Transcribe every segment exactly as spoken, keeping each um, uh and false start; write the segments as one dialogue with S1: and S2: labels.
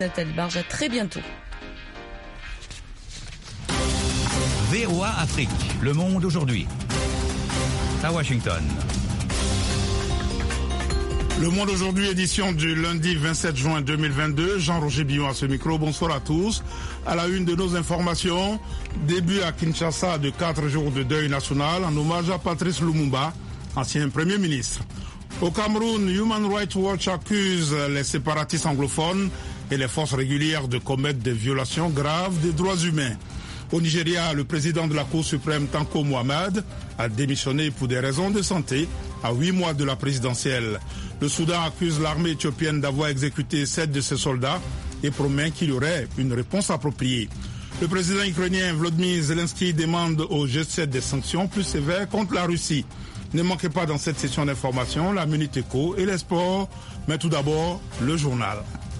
S1: Nathalie Barge, à très bientôt.
S2: V O A Afrique, le monde aujourd'hui. À Washington.
S3: Le Monde aujourd'hui, édition du lundi vingt-sept juin deux mille vingt-deux. Jean-Roger Billon à ce micro. Bonsoir à tous. À la une de nos informations, début à Kinshasa de quatre jours de deuil national en hommage à Patrice Lumumba, ancien Premier ministre. Au Cameroun, Human Rights Watch accuse les séparatistes anglophones et les forces régulières de commettre des violations graves des droits humains. Au Nigeria, le président de la Cour suprême, Tanko Mohamed, a démissionné pour des raisons de santé à huit mois de la présidentielle. Le Soudan accuse l'armée éthiopienne d'avoir exécuté sept de ses soldats et promet qu'il y aurait une réponse appropriée. Le président ukrainien Volodymyr Zelensky demande au G sept des sanctions plus sévères contre la Russie. Ne manquez pas dans cette session d'information la Minute Éco et les sports, mais tout d'abord le journal.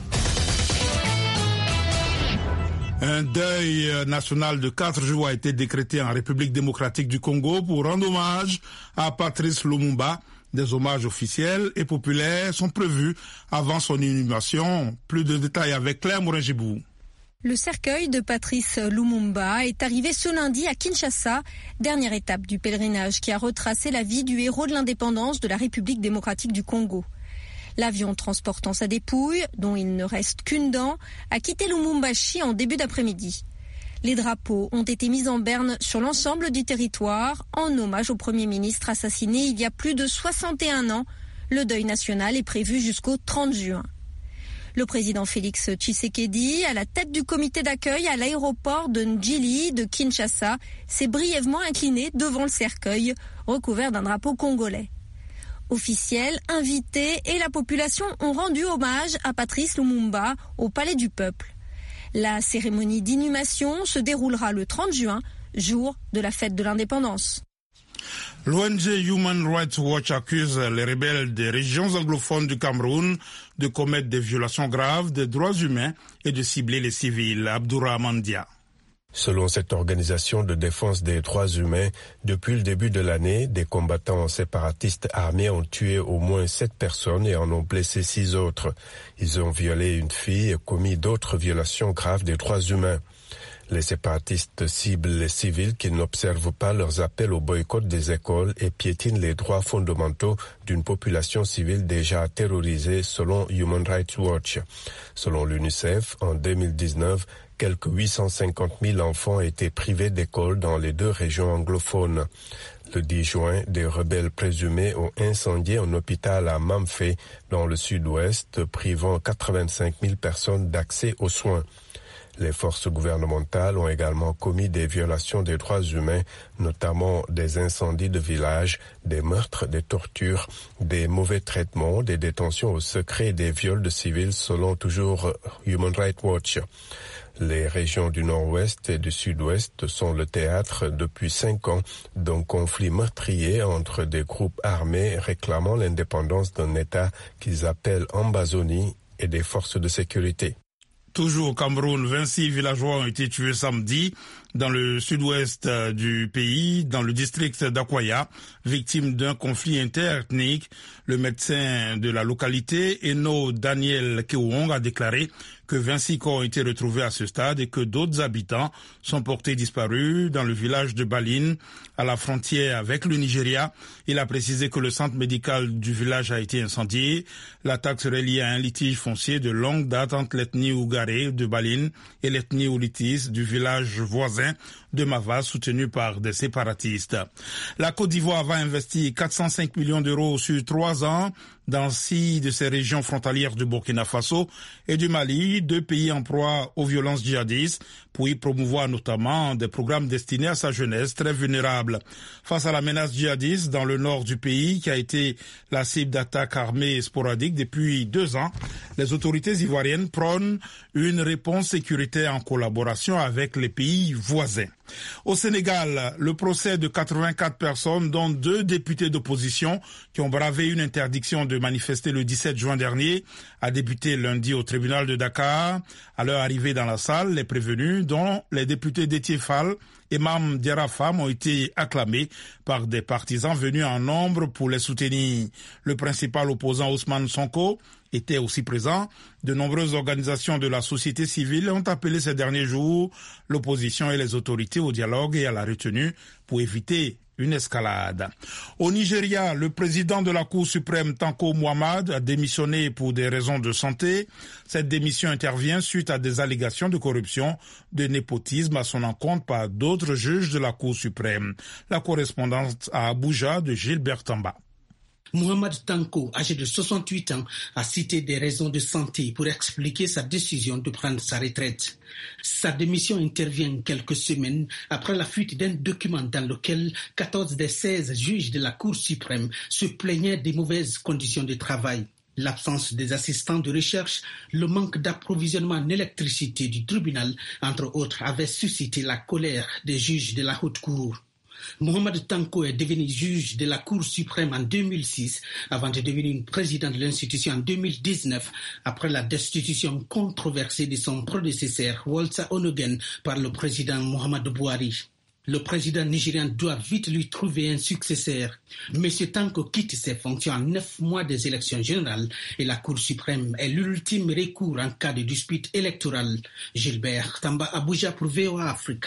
S3: Un deuil national de quatre jours a été décrété en République démocratique du Congo pour rendre hommage à Patrice Lumumba. Des hommages officiels et populaires sont prévus avant son inhumation. Plus de détails avec Claire Morin-Gibou.
S4: Le cercueil de Patrice Lumumba est arrivé ce lundi à Kinshasa, dernière étape du pèlerinage qui a retracé la vie du héros de l'indépendance de la République démocratique du Congo. L'avion transportant sa dépouille, dont il ne reste qu'une dent, a quitté Lumumbashi en début d'après-midi. Les drapeaux ont été mis en berne sur l'ensemble du territoire en hommage au Premier ministre assassiné il y a plus de soixante et un ans. Le deuil national est prévu jusqu'au trente juin. Le président Félix Tshisekedi, à la tête du comité d'accueil à l'aéroport de Ndjili de Kinshasa, s'est brièvement incliné devant le cercueil recouvert d'un drapeau congolais. Officiels, invités et la population ont rendu hommage à Patrice Lumumba au Palais du Peuple. La cérémonie d'inhumation se déroulera le trente juin, jour de la fête de l'indépendance.
S3: L'O N G Human Rights Watch accuse les rebelles des régions anglophones du Cameroun de commettre des violations graves des droits humains et de cibler les civils. Abdourahmane Dia.
S5: Selon cette organisation de défense des droits humains, depuis le début de l'année, des combattants séparatistes armés ont tué au moins sept personnes et en ont blessé six autres. Ils ont violé une fille et commis d'autres violations graves des droits humains. Les séparatistes ciblent les civils qui n'observent pas leurs appels au boycott des écoles et piétinent les droits fondamentaux d'une population civile déjà terrorisée selon Human Rights Watch. Selon l'UNICEF, en deux mille dix-neuf, quelques huit cent cinquante mille enfants étaient privés d'école dans les deux régions anglophones. Le dix juin, des rebelles présumés ont incendié un hôpital à Mamfé, dans le sud-ouest, privant quatre-vingt-cinq mille personnes d'accès aux soins. Les forces gouvernementales ont également commis des violations des droits humains, notamment des incendies de villages, des meurtres, des tortures, des mauvais traitements, des détentions au secret et des viols de civils, selon toujours Human Rights Watch. Les régions du nord-ouest et du sud-ouest sont le théâtre depuis cinq ans d'un conflit meurtrier entre des groupes armés réclamant l'indépendance d'un État qu'ils appellent Ambazonie et des forces de sécurité.
S3: Toujours au Cameroun, vingt-six villageois ont été tués samedi dans le sud-ouest du pays, dans le district d'Akwaya, victimes d'un conflit interethnique. Le médecin de la localité, Eno Daniel Kewong, a déclaré que vingt-six corps ont été retrouvés à ce stade et que d'autres habitants sont portés disparus dans le village de Baline, à la frontière avec le Nigeria. Il a précisé que le centre médical du village a été incendié. L'attaque serait liée à un litige foncier de longue date entre l'ethnie Ougaré de Baline et l'ethnie Oulitis du village voisin de Mava, soutenu par des séparatistes. La Côte d'Ivoire va investir quatre cent cinq millions d'euros sur trois ans dans six de ces régions frontalières du Burkina Faso et du Mali, deux pays en proie aux violences djihadistes, pour y promouvoir notamment des programmes destinés à sa jeunesse très vulnérable. Face à la menace djihadiste dans le nord du pays, qui a été la cible d'attaques armées sporadiques depuis deux ans, les autorités ivoiriennes prônent une réponse sécuritaire en collaboration avec les pays voisins. Au Sénégal, le procès de quatre-vingt-quatre personnes, dont deux députés d'opposition qui ont bravé une interdiction de manifester le dix-sept juin dernier, a débuté lundi au tribunal de Dakar. À leur arrivée dans la salle, les prévenus, dont les députés Déthié Fall et Mame Diarra Fam ont été acclamés par des partisans venus en nombre pour les soutenir. Le principal opposant Ousmane Sonko était aussi présent. De nombreuses organisations de la société civile ont appelé ces derniers jours l'opposition et les autorités au dialogue et à la retenue pour éviter une escalade. Au Nigeria, le président de la Cour suprême, Tanko Muhammad, a démissionné pour des raisons de santé. Cette démission intervient suite à des allégations de corruption, de népotisme à son encontre par d'autres juges de la Cour suprême. La correspondance à Abuja de Gilbert Tamba.
S1: Mohamed Tanko, âgé de soixante-huit ans, a cité des raisons de santé pour expliquer sa décision de prendre sa retraite. Sa démission intervient quelques semaines après la fuite d'un document dans lequel quatorze des seize juges de la Cour suprême se plaignaient des mauvaises conditions de travail. L'absence des assistants de recherche, le manque d'approvisionnement en électricité du tribunal, entre autres, avait suscité la colère des juges de la Haute Cour. Mohamed Tanko est devenu juge de la Cour suprême en deux mille six avant de devenir président de l'institution en deux mille dix-neuf après la destitution controversée de son prédécesseur Walter Onogen par le président Muhammadu Buhari. Le président nigérian doit vite lui trouver un successeur. Monsieur Tanko quitte ses fonctions en neuf mois des élections générales et la Cour suprême est l'ultime recours en cas de dispute électorale. Gilbert Tamba, Abuja pour V O A Afrique.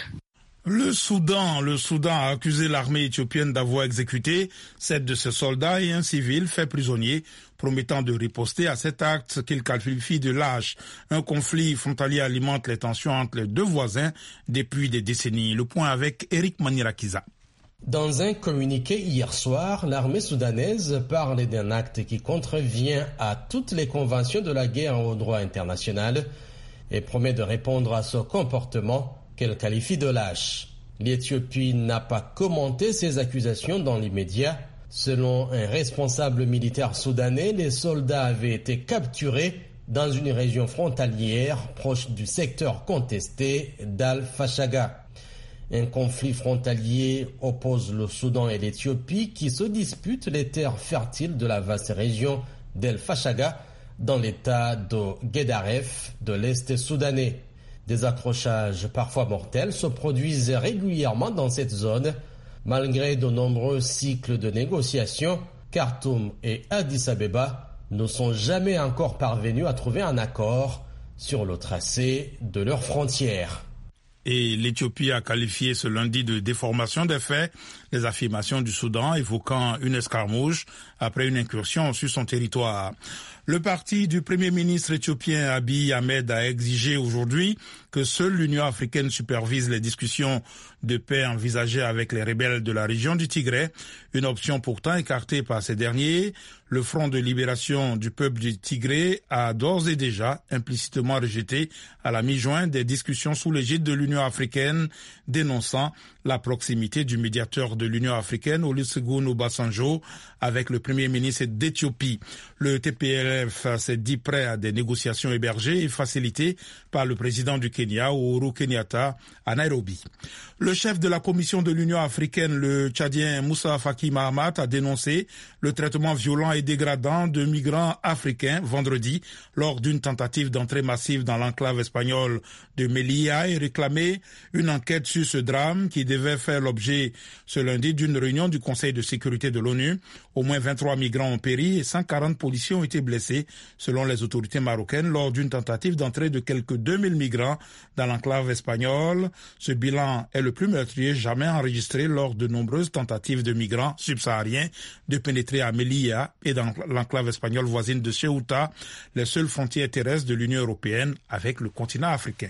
S3: Le Soudan, le Soudan a accusé l'armée éthiopienne d'avoir exécuté sept de ses soldats et un civil fait prisonnier, promettant de riposter à cet acte qu'il qualifie de lâche. Un conflit frontalier alimente les tensions entre les deux voisins depuis des décennies. Le point avec Eric Manirakiza.
S6: Dans un communiqué hier soir, l'armée soudanaise parle d'un acte qui contrevient à toutes les conventions de la guerre au droit international et promet de répondre à ce comportement qu'elle qualifie de lâche. L'Éthiopie n'a pas commenté ces accusations dans l'immédiat. Selon un responsable militaire soudanais, les soldats avaient été capturés dans une région frontalière proche du secteur contesté d'Al-Fashaga. Un conflit frontalier oppose le Soudan et l'Éthiopie qui se disputent les terres fertiles de la vaste région d'Al-Fashaga dans l'état de Guédaref de l'Est soudanais. Des accrochages parfois mortels se produisent régulièrement dans cette zone. Malgré de nombreux cycles de négociations, Khartoum et Addis Abeba ne sont jamais encore parvenus à trouver un accord sur le tracé de leurs frontières.
S3: Et l'Éthiopie a qualifié ce lundi de déformation des faits les affirmations du Soudan évoquant une escarmouche après une incursion sur son territoire. Le parti du Premier ministre éthiopien Abiy Ahmed a exigé aujourd'hui que seule l'Union africaine supervise les discussions de paix envisagées avec les rebelles de la région du Tigré, une option pourtant écartée par ces derniers. Le Front de libération du peuple du Tigré a d'ores et déjà implicitement rejeté à la mi-juin des discussions sous l'égide de l'Union africaine, dénonçant la proximité du médiateur de l'Union africaine, Olusegun Obasanjo, avec le Premier ministre d'Éthiopie. Le T P L F s'est dit prêt à des négociations hébergées et facilitées par le président du Kenya, Uhuru Kenyatta, à Nairobi. Le chef de la Commission de l'Union africaine, le Tchadien Moussa Faki Mahamat, a dénoncé le traitement violent et dégradant de migrants africains vendredi lors d'une tentative d'entrée massive dans l'enclave espagnole de Melilla et réclamé une enquête sur ce drame qui devait faire l'objet ce lundi d'une réunion du Conseil de sécurité de l'ONU. Au moins vingt-trois migrants ont péri et cent quarante policiers ont été blessés selon les autorités marocaines lors d'une tentative d'entrée de quelques deux mille migrants dans l'enclave espagnole. Ce bilan est le plus meurtrier jamais enregistré lors de nombreuses tentatives de migrants subsahariens de pénétrer à Melilla et dans l'enclave espagnole voisine de Ceuta, les seules frontières terrestres de l'Union européenne avec le continent africain.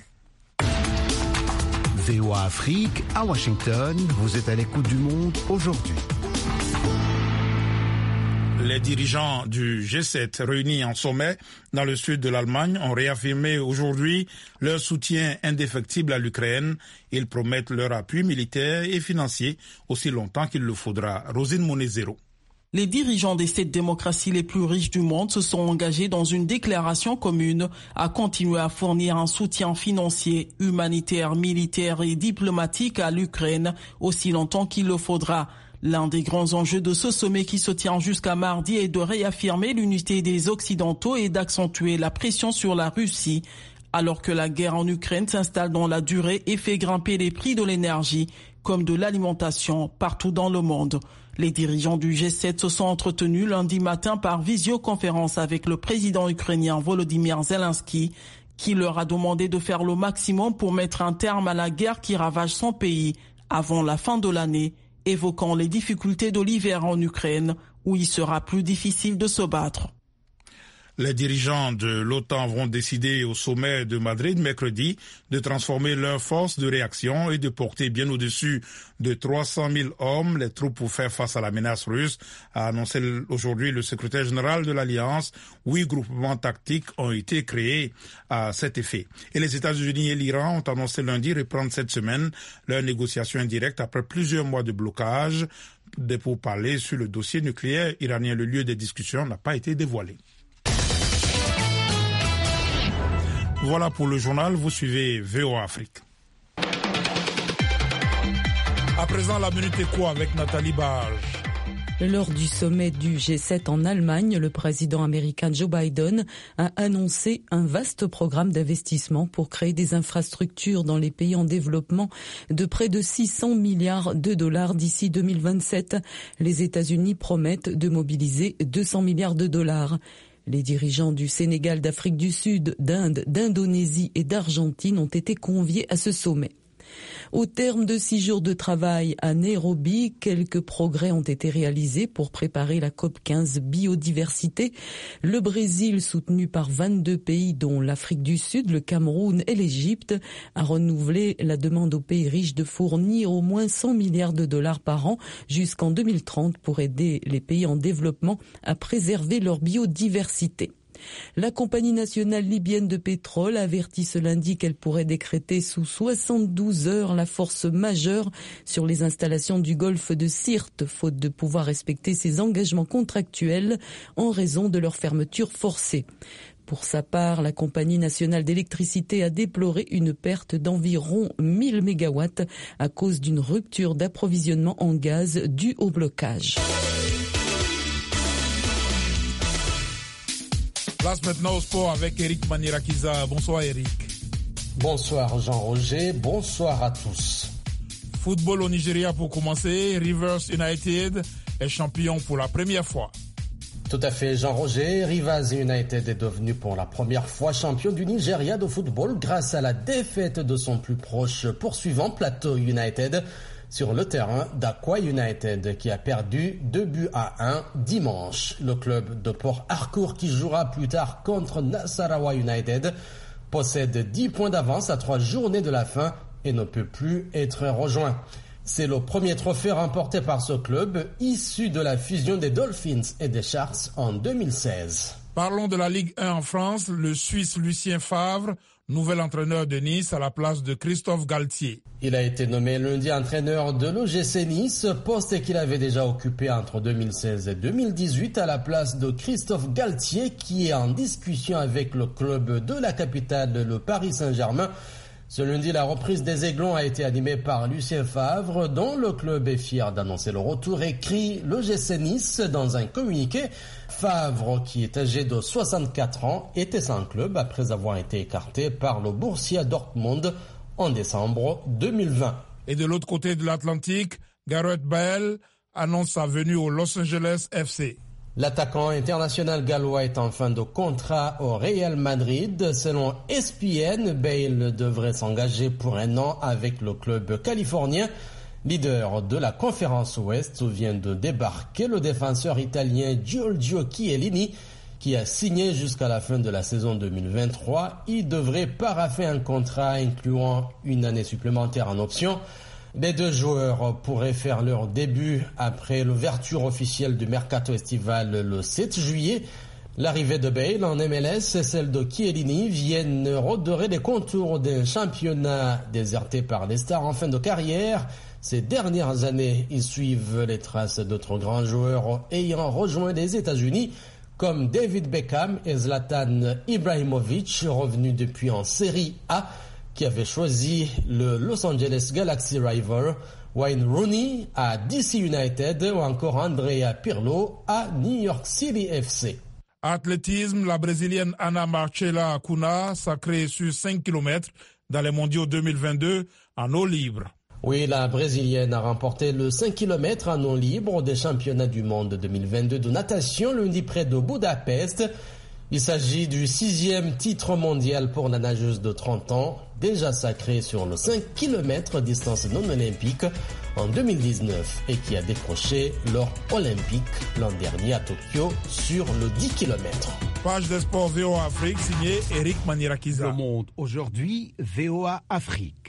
S7: V O A Afrique, à Washington, vous êtes à l'écoute du monde aujourd'hui.
S3: Les dirigeants du G sept réunis en sommet dans le sud de l'Allemagne ont réaffirmé aujourd'hui leur soutien indéfectible à l'Ukraine. Ils promettent leur appui militaire et financier aussi longtemps qu'il le faudra. Rosine Monezero.
S8: Les dirigeants des sept démocraties les plus riches du monde se sont engagés dans une déclaration commune à continuer à fournir un soutien financier, humanitaire, militaire et diplomatique à l'Ukraine aussi longtemps qu'il le faudra. L'un des grands enjeux de ce sommet qui se tient jusqu'à mardi est de réaffirmer l'unité des Occidentaux et d'accentuer la pression sur la Russie. alors que la guerre en Ukraine s'installe dans la durée et fait grimper les prix de l'énergie comme de l'alimentation partout dans le monde. Les dirigeants du G sept se sont entretenus lundi matin par visioconférence avec le président ukrainien Volodymyr Zelensky, qui leur a demandé de faire le maximum pour mettre un terme à la guerre qui ravage son pays avant la fin de l'année, évoquant les difficultés de l'hiver en Ukraine, où il sera plus difficile de se battre.
S3: Les dirigeants de l'OTAN vont décider au sommet de Madrid mercredi de transformer leurs forces de réaction et de porter bien au-dessus de trois cent mille hommes les troupes pour faire face à la menace russe, a annoncé aujourd'hui le secrétaire général de l'Alliance. Huit groupements tactiques ont été créés à cet effet. Et les États-Unis et l'Iran ont annoncé lundi reprendre cette semaine leurs négociations indirectes après plusieurs mois de blocage des pourparlers sur le dossier nucléaire iranien. Le lieu des discussions n'a pas été dévoilé. Voilà pour le journal, vous suivez V O A Afrique. À présent, la Minute Éco avec Nathalie Barge.
S9: Lors du sommet du G sept en Allemagne, le président américain Joe Biden a annoncé un vaste programme d'investissement pour créer des infrastructures dans les pays en développement de près de six cents milliards de dollars d'ici deux mille vingt-sept. Les États-Unis promettent de mobiliser deux cents milliards de dollars. Les dirigeants du Sénégal, d'Afrique du Sud, d'Inde, d'Indonésie et d'Argentine ont été conviés à ce sommet. Au terme de six jours de travail à Nairobi, quelques progrès ont été réalisés pour préparer la COP quinze biodiversité. Le Brésil, soutenu par vingt-deux pays dont l'Afrique du Sud, le Cameroun et l'Égypte, a renouvelé la demande aux pays riches de fournir au moins cent milliards de dollars par an jusqu'en deux mille trente pour aider les pays en développement à préserver leur biodiversité. La compagnie nationale libyenne de pétrole a averti ce lundi qu'elle pourrait décréter sous soixante-douze heures la force majeure sur les installations du golfe de Sirte, faute de pouvoir respecter ses engagements contractuels en raison de leur fermeture forcée. Pour sa part, la compagnie nationale d'électricité a déploré une perte d'environ mille mégawatts à cause d'une rupture d'approvisionnement en gaz due au blocage.
S3: Place maintenant au sport avec Eric Manirakiza. Bonsoir Eric.
S6: Bonsoir Jean-Roger, bonsoir à tous.
S3: Football au Nigeria pour commencer. Rivers United est champion pour la première fois.
S6: Tout à fait Jean-Roger, Rivers United est devenu pour la première fois champion du Nigeria de football grâce à la défaite de son plus proche poursuivant Plateau United sur le terrain d'Akwa United qui a perdu deux buts à un dimanche. Le club de Port Harcourt qui jouera plus tard contre Nasarawa United possède dix points d'avance à trois journées de la fin et ne peut plus être rejoint. C'est le premier trophée remporté par ce club issu de la fusion des Dolphins et des Sharks en deux mille seize.
S3: Parlons de la Ligue un en France. Le Suisse Lucien Favre, nouvel entraîneur de Nice à la place de Christophe Galtier.
S6: Il a été nommé lundi entraîneur de l'O G C Nice, poste qu'il avait déjà occupé entre deux mille seize et deux mille dix-huit à la place de Christophe Galtier qui est en discussion avec le club de la capitale, le Paris Saint-Germain. Ce lundi, la reprise des Aiglons a été animée par Lucien Favre, dont le club est fier d'annoncer le retour, écrit l'O G C Nice dans un communiqué. Favre, qui est âgé de soixante-quatre ans, était sans club après avoir été écarté par le Borussia Dortmund en décembre deux mille vingt.
S3: Et de l'autre côté de l'Atlantique, Gareth Bale annonce sa venue au Los Angeles F C.
S6: L'attaquant international gallois est en fin de contrat au Real Madrid. Selon E S P N, Bale devrait s'engager pour un an avec le club californien. Leader de la conférence Ouest, où vient de débarquer le défenseur italien Giorgio Chiellini, qui a signé jusqu'à la fin de la saison deux mille vingt-trois. Il devrait paraffer un contrat incluant une année supplémentaire en option. Les deux joueurs pourraient faire leur début après l'ouverture officielle du mercato estival le sept juillet. L'arrivée de Bale en M L S et celle de Chiellini viennent redorer les contours d'un championnat déserté par les stars en fin de carrière. Ces dernières années, ils suivent les traces d'autres grands joueurs ayant rejoint les États-Unis, comme David Beckham et Zlatan Ibrahimovic, revenus depuis en Série A, qui avait choisi le Los Angeles Galaxy River, Wayne Rooney à D C United ou encore Andrea Pirlo à New York City F C.
S3: Athlétisme, la Brésilienne Ana Marcela Cunha, sacrée sur cinq kilomètres dans les mondiaux deux mille vingt-deux en eau libre.
S6: Oui, la Brésilienne a remporté le cinq kilomètres en eau libre des championnats du monde deux mille vingt-deux de natation lundi près de Budapest. Il s'agit du sixième titre mondial pour la nageuse de trente ans, déjà sacrée sur le cinq kilomètres distance non olympique en deux mille dix-neuf et qui a décroché l'or olympique l'an dernier à Tokyo sur le dix kilomètres.
S3: Page des sports V O A Afrique, signé Eric Manirakiza.
S7: Le Monde aujourd'hui, V O A Afrique.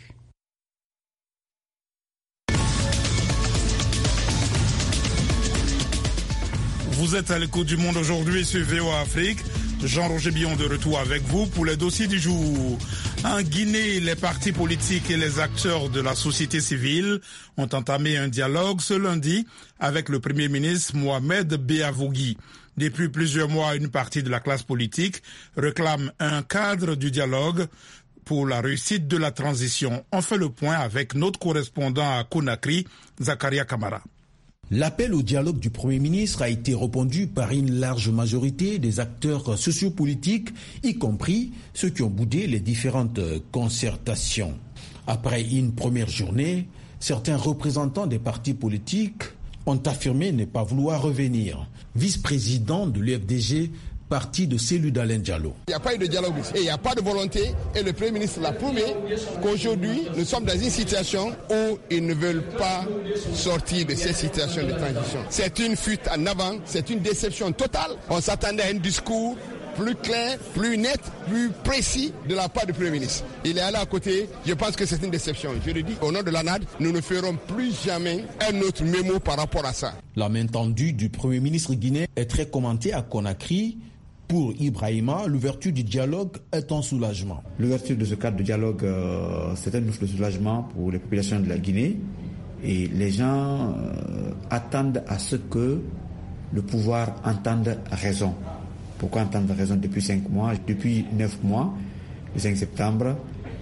S3: Vous êtes à l'écoute du Monde aujourd'hui sur V O A Afrique. Jean-Roger Billon de retour avec vous pour les dossiers du jour. En Guinée, les partis politiques et les acteurs de la société civile ont entamé un dialogue ce lundi avec le Premier ministre Mohamed Beavougui. Depuis plusieurs mois, une partie de la classe politique réclame un cadre du dialogue pour la réussite de la transition. On fait le point avec notre correspondant à Conakry, Zakaria Kamara.
S10: L'appel au dialogue du Premier ministre a été répondu par une large majorité des acteurs sociopolitiques, y compris ceux qui ont boudé les différentes concertations. Après une première journée, certains représentants des partis politiques ont affirmé ne pas vouloir revenir. Vice-président de l'U F D G, parti de Cellou d'Alain Diallo.
S11: Il n'y a pas eu de dialogue ici et il n'y a pas de volonté et le Premier ministre l'a prouvé qu'aujourd'hui nous sommes dans une situation où ils ne veulent pas sortir de cette situation de transition. C'est une fuite en avant, c'est une déception totale. On s'attendait à un discours plus clair, plus net, plus précis de la part du Premier ministre. Il est allé à côté, je pense que c'est une déception. Je le dis, au nom de l'A N A D, nous ne ferons plus jamais un autre mémo par rapport à ça.
S10: La main tendue du Premier ministre guinéen est très commentée à Conakry. Pour Ibrahima, l'ouverture du dialogue est un soulagement.
S12: L'ouverture de ce cadre de dialogue, euh, c'est un souffle de soulagement pour les populations de la Guinée. Et les gens euh, attendent à ce que le pouvoir entende raison. Pourquoi entendre raison depuis cinq mois? Depuis neuf mois, le cinq septembre,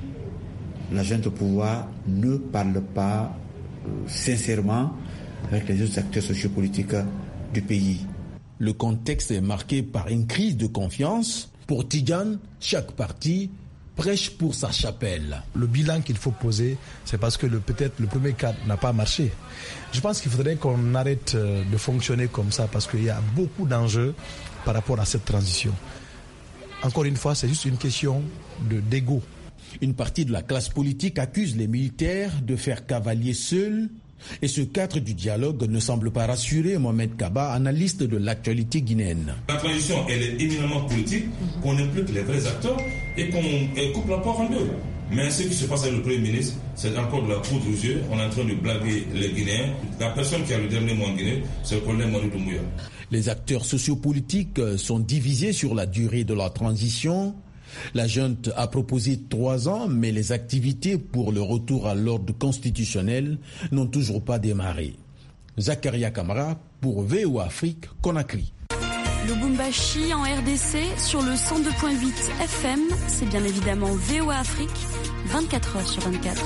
S12: la junte au pouvoir ne parle pas euh, sincèrement avec les autres acteurs sociopolitiques du pays.
S10: Le contexte est marqué par une crise de confiance. Pour Tidjane, chaque parti prêche pour sa chapelle.
S13: Le bilan qu'il faut poser, c'est parce que le, peut-être le premier cadre n'a pas marché. Je pense qu'il faudrait qu'on arrête de fonctionner comme ça parce qu'il y a beaucoup d'enjeux par rapport à cette transition. Encore une fois, c'est juste une question de, d'égo.
S10: Une partie de la classe politique accuse les militaires de faire cavalier seuls. Et ce cadre du dialogue ne semble pas rassurer Mohamed Kaba, analyste de l'actualité guinéenne.
S14: La transition, elle est éminemment politique, qu'on implique les vrais acteurs et qu'on et coupe la porte en deux. Mais ce qui se passe avec le Premier ministre, c'est encore de la poudre aux yeux. On est en train de blaguer les Guinéens. La personne qui a le dernier mot en Guinée, c'est le colonel Manu Doumbouya.
S10: Les acteurs sociopolitiques sont divisés sur la durée de la transition. La junte a proposé trois ans, mais les activités pour le retour à l'ordre constitutionnel n'ont toujours pas démarré. Zakaria Kamara pour V O A Afrique, Conakry.
S15: Lubumbashi en R D C sur le cent deux virgule huit F M, c'est bien évidemment V O A Afrique, vingt-quatre heures sur vingt-quatre.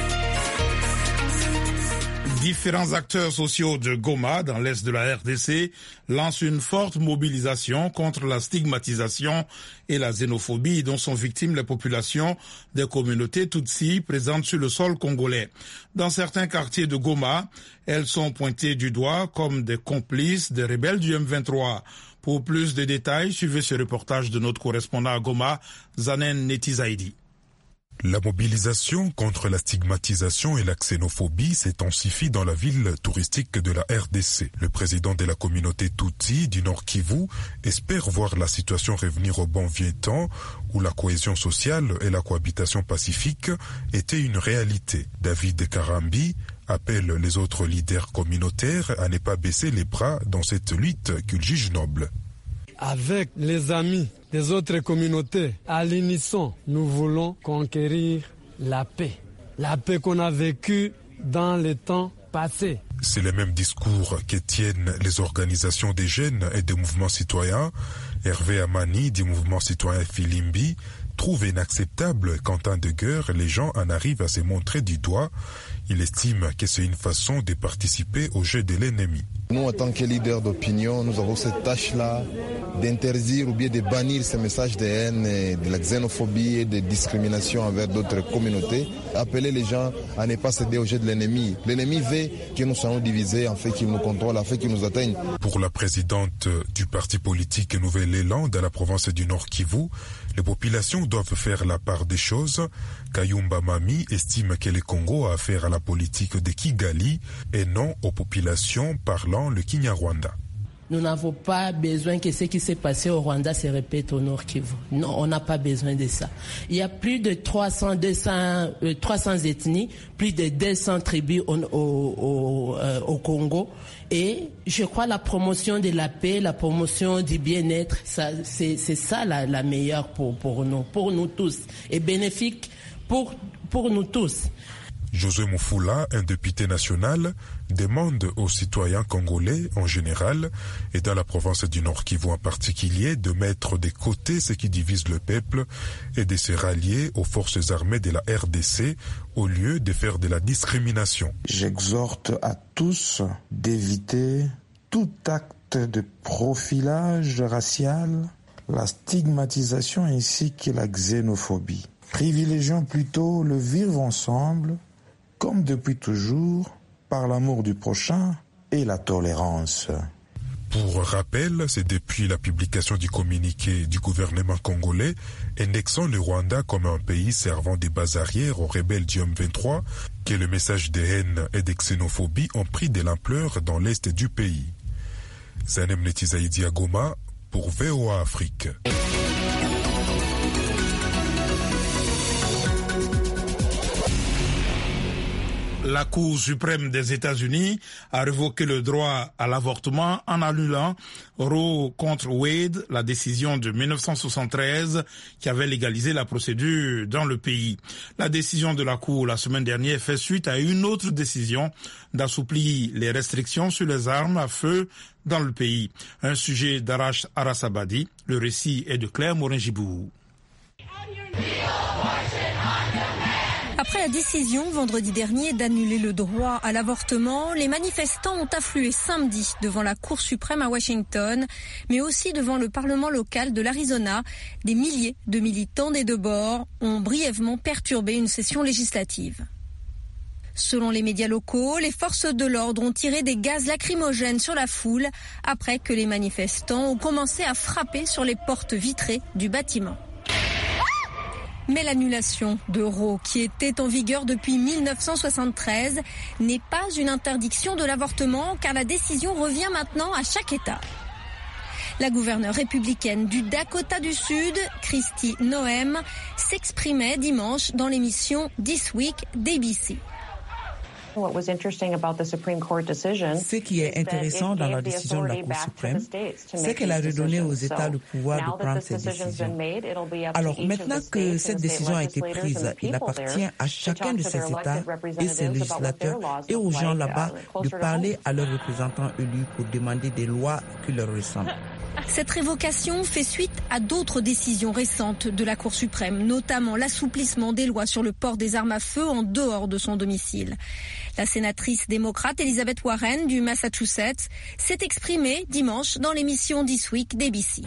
S3: Différents acteurs sociaux de Goma, dans l'est de la R D C, lancent une forte mobilisation contre la stigmatisation et la xénophobie dont sont victimes les populations des communautés Tutsi présentes sur le sol congolais. Dans certains quartiers de Goma, elles sont pointées du doigt comme des complices des rebelles du M vingt-trois. Pour plus de détails, suivez ce reportage de notre correspondant à Goma, Zanen Netizaidi.
S16: La mobilisation contre la stigmatisation et la xénophobie s'intensifie dans la ville touristique de la R D C. Le président de la communauté Tutsi du Nord Kivu espère voir la situation revenir au bon vieux temps où la cohésion sociale et la cohabitation pacifique étaient une réalité. David Karambi appelle les autres leaders communautaires à ne pas baisser les bras dans cette lutte qu'il juge noble.
S17: Avec les amis des autres communautés, à l'unisson, nous voulons conquérir la paix. La paix qu'on a vécue dans les temps passés.
S16: C'est le même discours que tiennent les organisations des jeunes et des mouvements citoyens. Hervé Amani du mouvement citoyen Filimbi trouve inacceptable qu'en temps de guerre, les gens en arrivent à se montrer du doigt. Il estime que c'est une façon de participer au jeu de l'ennemi.
S18: Nous, en tant que leaders d'opinion, nous avons cette tâche-là d'interdire ou bien de bannir ces messages de haine, de la xénophobie et de discrimination envers d'autres communautés. Appeler les gens à ne pas céder au jeu de l'ennemi. L'ennemi veut que nous soyons divisés, en fait qu'il nous contrôle, en fait qu'il nous atteigne.
S16: Pour la présidente du parti politique Nouvel Élan de la province du Nord Kivu, les populations doivent faire la part des choses. Kayumba Mami estime que le Congo a affaire à la politique de Kigali et non aux populations parlant le Kinyarwanda.
S19: Nous n'avons pas besoin que ce qui s'est passé au Rwanda se répète au Nord Kivu. Non, on n'a pas besoin de ça. Il y a plus de trois cents, deux cents, euh, trois cents ethnies, plus de deux cents tribus au, au, au, euh, au Congo. Et je crois la promotion de la paix, la promotion du bien-être, ça, c'est, c'est ça la, la meilleure pour, pour nous, pour nous tous. Et bénéfique pour, pour nous tous.
S16: Josué Moufoula, un député national, demande aux citoyens congolais en général et dans la province du Nord Kivu en particulier de mettre de côté ce qui divise le peuple et de se rallier aux forces armées de la R D C au lieu de faire de la discrimination.
S20: J'exhorte à tous d'éviter tout acte de profilage racial, la stigmatisation ainsi que la xénophobie. Privilégions plutôt le vivre ensemble, comme depuis toujours, par l'amour du prochain et la tolérance.
S16: Pour rappel, c'est depuis la publication du communiqué du gouvernement congolais indexant le Rwanda comme un pays servant des bases arrières aux rebelles du M vingt-trois que le message de haine et de xénophobie ont pris de l'ampleur dans l'est du pays. Zanem Netizaïdi à Goma pour V O A Afrique.
S3: La Cour suprême des États-Unis a révoqué le droit à l'avortement en annulant Roe contre Wade, la décision de mille neuf cent soixante-treize qui avait légalisé la procédure dans le pays. La décision de la Cour la semaine dernière fait suite à une autre décision d'assouplir les restrictions sur les armes à feu dans le pays. Un sujet d'Arash Arasabadi. Le récit est de Claire Morin-Gibou.
S4: Après la décision vendredi dernier d'annuler le droit à l'avortement, les manifestants ont afflué samedi devant la Cour suprême à Washington, mais aussi devant le Parlement local de l'Arizona. Des milliers de militants des deux bords ont brièvement perturbé une session législative. Selon les médias locaux, les forces de l'ordre ont tiré des gaz lacrymogènes sur la foule après que les manifestants ont commencé à frapper sur les portes vitrées du bâtiment. Mais l'annulation de Roe, qui était en vigueur depuis mille neuf cent soixante-treize, n'est pas une interdiction de l'avortement car la décision revient maintenant à chaque État. La gouverneure républicaine du Dakota du Sud, Kristi Noem, s'exprimait dimanche dans l'émission This Week d'A B C.
S21: Ce qui est intéressant dans la décision de la Cour suprême, c'est qu'elle a redonné aux États le pouvoir de prendre cette décision. Alors maintenant que cette décision a été prise, il appartient à chacun de ces États et ses législateurs et aux gens là-bas de parler à leurs représentants élus pour demander des lois qui leur ressemblent.
S4: Cette révocation fait suite à d'autres décisions récentes de la Cour suprême, notamment l'assouplissement des lois sur le port des armes à feu en dehors de son domicile. La sénatrice démocrate Elizabeth Warren du Massachusetts s'est exprimée dimanche dans l'émission This Week d'A B C.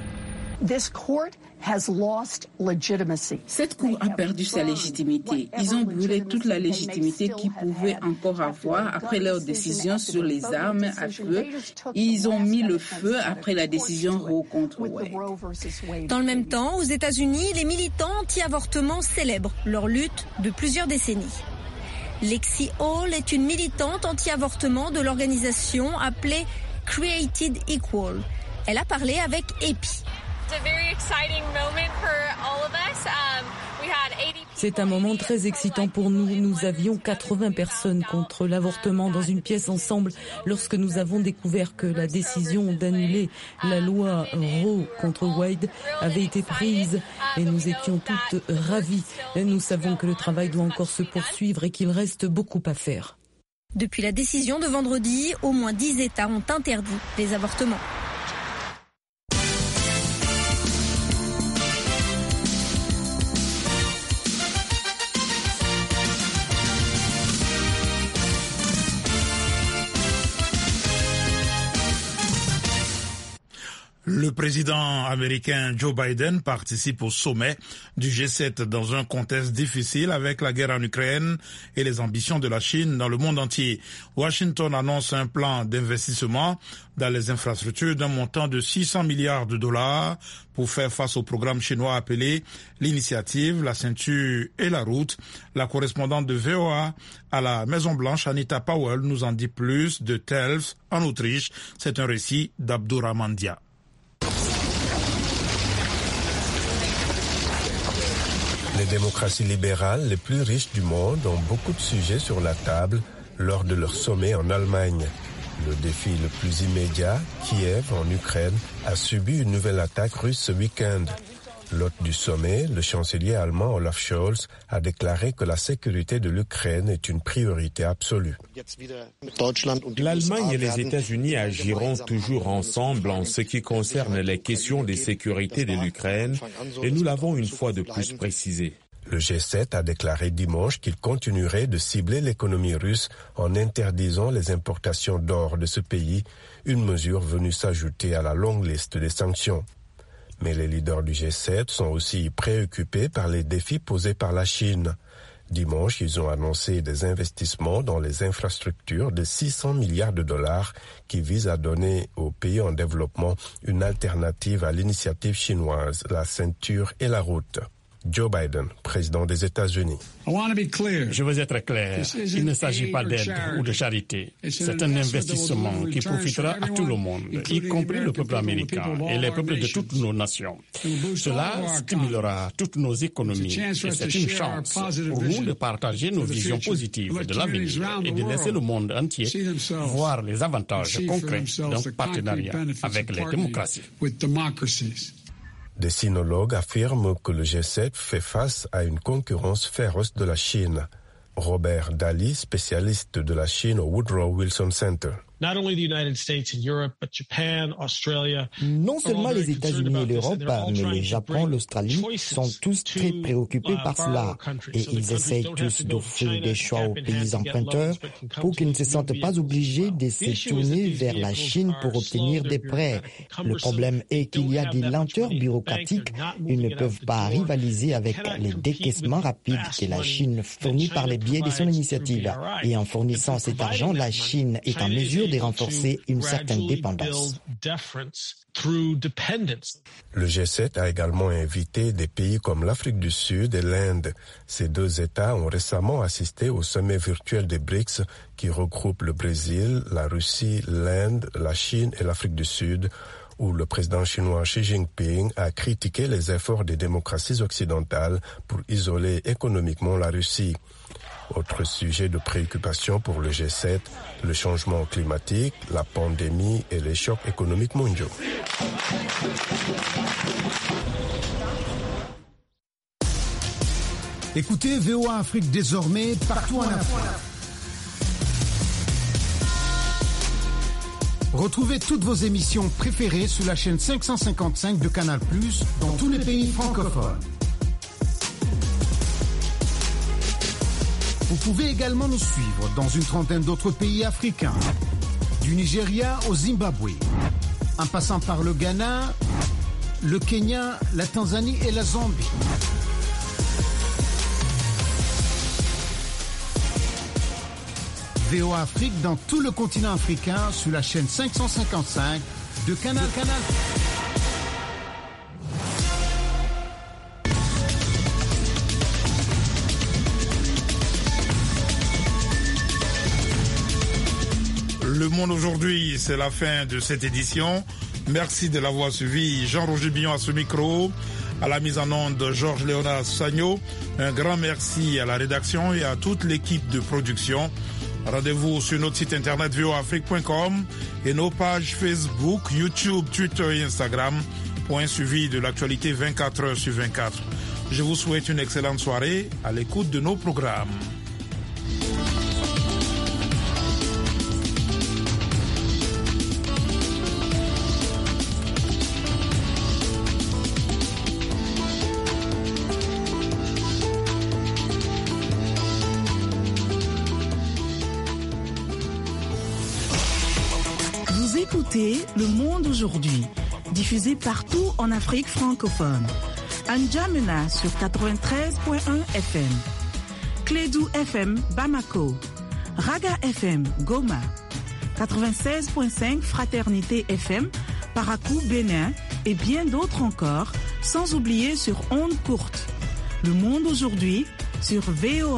S22: Cette Cour a perdu sa légitimité. Ils ont brûlé toute la légitimité qu'ils pouvaient encore avoir après leur décision sur les armes à feu. Ils ont mis le feu après la décision Roe contre Wade.
S4: Dans le même temps, aux États-Unis, les militants anti-avortement célèbrent leur lutte de plusieurs décennies. Lexi Hall est une militante anti-avortement de l'organisation appelée Created Equal. Elle a parlé avec E P I.
S9: C'est un moment très excitant pour nous. Nous avions quatre-vingts personnes contre l'avortement dans une pièce ensemble lorsque nous avons découvert que la décision d'annuler la loi Roe contre Wade avait été prise et nous étions toutes ravies. Nous savons que le travail doit encore se poursuivre et qu'il reste beaucoup à faire.
S4: Depuis la décision de vendredi, au moins dix États ont interdit les avortements.
S3: Le président américain Joe Biden participe au sommet du G sept dans un contexte difficile avec la guerre en Ukraine et les ambitions de la Chine dans le monde entier. Washington annonce un plan d'investissement dans les infrastructures d'un montant de six cents milliards de dollars pour faire face au programme chinois appelé l'initiative, la ceinture et la route. La correspondante de V O A à la Maison-Blanche, Anita Powell, nous en dit plus de Telfs en Autriche. C'est un récit d'Abdourahmane Dia.
S2: Les démocraties libérales les plus riches du monde ont beaucoup de sujets sur la table lors de leur sommet en Allemagne. Le défi le plus immédiat, Kiev en Ukraine, a subi une nouvelle attaque russe ce week-end. L'hôte du sommet, le chancelier allemand Olaf Scholz, a déclaré que la sécurité de l'Ukraine est une priorité absolue.
S5: L'Allemagne et les États-Unis agiront toujours ensemble en ce qui concerne les questions de sécurité de l'Ukraine, et nous l'avons une fois de plus précisé.
S2: Le G sept a déclaré dimanche qu'il continuerait de cibler l'économie russe en interdisant les importations d'or de ce pays, une mesure venue s'ajouter à la longue liste des sanctions. Mais les leaders du G sept sont aussi préoccupés par les défis posés par la Chine. Dimanche, ils ont annoncé des investissements dans les infrastructures de six cents milliards de dollars qui visent à donner aux pays en développement une alternative à l'initiative chinoise, la ceinture et la route. Joe Biden, président des États-Unis.
S23: Je veux être clair, il ne s'agit pas d'aide ou de charité. C'est un investissement qui profitera à tout le monde, y compris le peuple américain et les peuples de toutes nos nations. Cela stimulera toutes nos économies et c'est une chance pour nous de partager nos visions positives de l'avenir et de laisser le monde entier voir les avantages concrets d'un partenariat avec les démocraties.
S2: Des sinologues affirment que le G sept fait face à une concurrence féroce de la Chine. Robert Daly, spécialiste de la Chine au Woodrow Wilson Center.
S24: Non seulement les États-Unis et l'Europe, mais le Japon, l'Australie sont tous très préoccupés par cela et ils essayent tous d'offrir des choix aux pays emprunteurs pour qu'ils ne se sentent pas obligés de se tourner vers la Chine pour obtenir des prêts. Le problème est qu'il y a des lenteurs bureaucratiques. Ils ne peuvent pas rivaliser avec les décaissements rapides que la Chine fournit par les biais de son initiative. Et en fournissant cet argent, la Chine est en mesure de renforcer une certaine dépendance.
S2: Le G sept a également invité des pays comme l'Afrique du Sud et l'Inde. Ces deux États ont récemment assisté au sommet virtuel des BRICS qui regroupe le Brésil, la Russie, l'Inde, la Chine et l'Afrique du Sud, où le président chinois Xi Jinping a critiqué les efforts des démocraties occidentales pour isoler économiquement la Russie. Autre sujet de préoccupation pour le G sept, le changement climatique, la pandémie et les chocs économiques mondiaux.
S7: Écoutez V O A Afrique désormais partout en Afrique. Retrouvez toutes vos émissions préférées sur la chaîne cinq cent cinquante-cinq de Canal plus, dans tous les pays francophones. Vous pouvez également nous suivre dans une trentaine d'autres pays africains, du Nigeria au Zimbabwe, en passant par le Ghana, le Kenya, la Tanzanie et la Zambie. V O A Afrique dans tout le continent africain sur la chaîne cinq cent cinquante-cinq de Canal Canal.
S3: Le Monde aujourd'hui, c'est la fin de cette édition. Merci de l'avoir suivi. Jean-Roger Billon à ce micro, à la mise en onde Georges Léonard Sagno. Un grand merci à la rédaction et à toute l'équipe de production. Rendez-vous sur notre site internet v o a afrique point com et nos pages Facebook, YouTube, Twitter et Instagram pour un suivi de l'actualité vingt-quatre heures sur vingt-quatre. Je vous souhaite une excellente soirée à l'écoute de nos programmes.
S25: Écoutez Le Monde aujourd'hui.
S1: diffusée partout en Afrique francophone. N'Djamena sur quatre-vingt-treize point un F M. Clédou F M Bamako. Raga F M Goma. quatre-vingt-seize point cinq Fraternité F M Parakou Bénin et bien d'autres encore, sans oublier sur ondes courtes. Le monde aujourd'hui sur V O A.